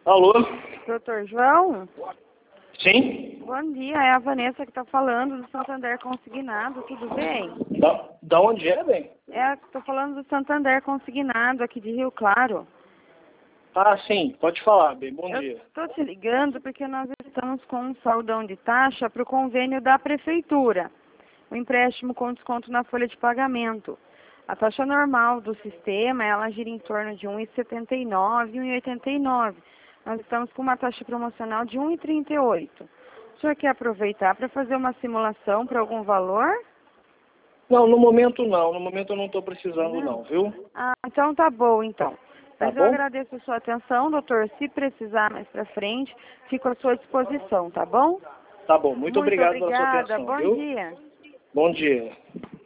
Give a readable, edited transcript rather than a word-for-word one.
Alô? Doutor João? Sim? Bom dia, é a Vanessa que está falando do Santander Consignado, tudo bem? Da onde é, bem? Estou falando do Santander Consignado aqui de Rio Claro. Ah, sim, pode falar, bem, bom Eu dia. estou te ligando porque nós estamos com um saldão de taxa para o convênio da Prefeitura. O empréstimo com desconto na folha de pagamento. A taxa normal do sistema, ela gira em torno de 1,79 e 1,89. Nós estamos com uma taxa promocional de 1,38. O senhor quer aproveitar para fazer uma simulação para algum valor? Não, no momento eu não estou precisando não, viu? Ah, então tá bom, então. Tá Mas eu bom? agradeço a sua atenção, doutor. Se precisar mais para frente, fico à sua disposição, tá bom? Tá bom, muito obrigado pela sua obrigada, atenção, bom viu? dia. Bom dia.